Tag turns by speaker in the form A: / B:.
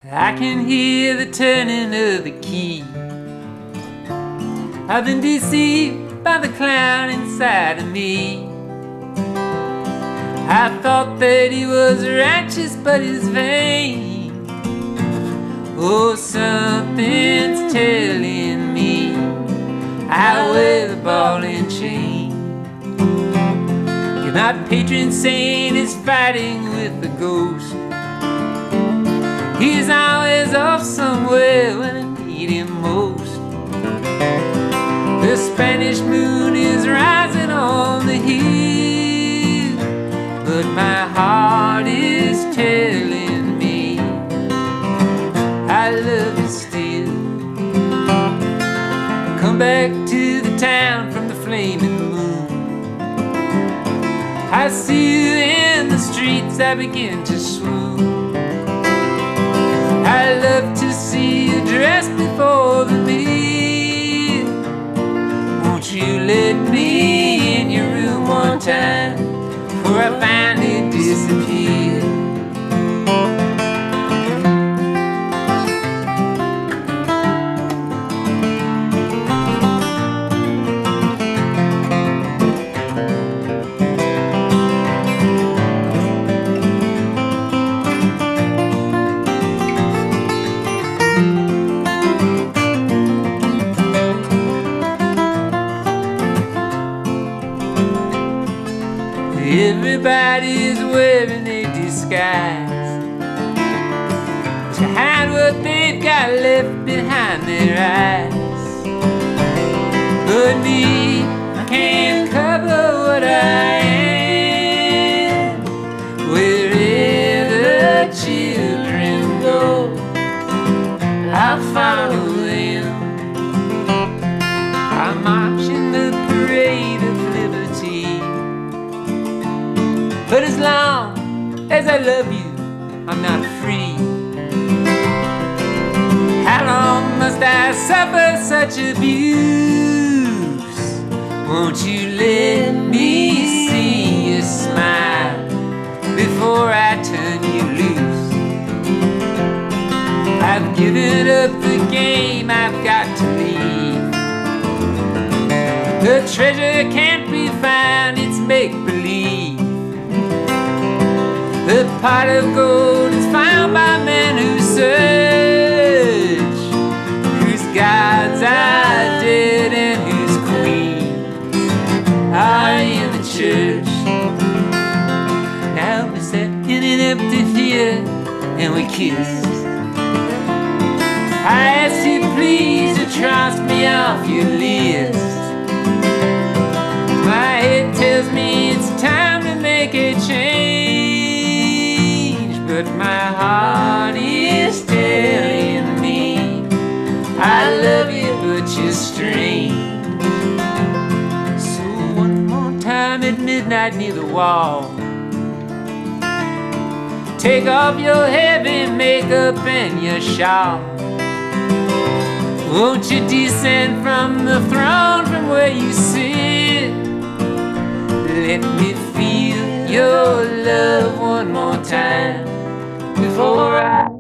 A: I can hear the turning of the key. I've been deceived by the clown inside of me. I thought that he was righteous, but he's vain. Oh, something's telling me I wear the ball and chain. My patron saint is fighting with the ghost. He's always off somewhere when I need him most. The Spanish moon is rising on the hill, but my heart is telling me I love you still. Come back to the town from the flaming moon. I see you in the streets, I begin to swoon. I love to see you dressed before the meal. Won't you let me in your room one time before I finally disappear? Everybody's wearing a disguise to hide what they've got left behind their eyes. But me, I can't cover what I am. Wherever the children go, I'll follow them. I march in the parade of liberty. But as long as I love you, I'm not free. How long must I suffer such abuse? Won't you let me see you smile before I turn you loose? I've given up the game, I've got to leave. The treasure can't be found, it's make-believe. The pot of gold is found by men who search, whose gods are dead and whose queens are in the church. Now we're sat in an empty theater and we kiss. I ask you please to trust me off your list. My head tells me it's time to make a change, but my heart is telling me I love you, but you're strange. So one more time at midnight near the wall, take off your heavy makeup and your shawl. Won't you descend from the throne from where you sit? Let me feel your love one more time before I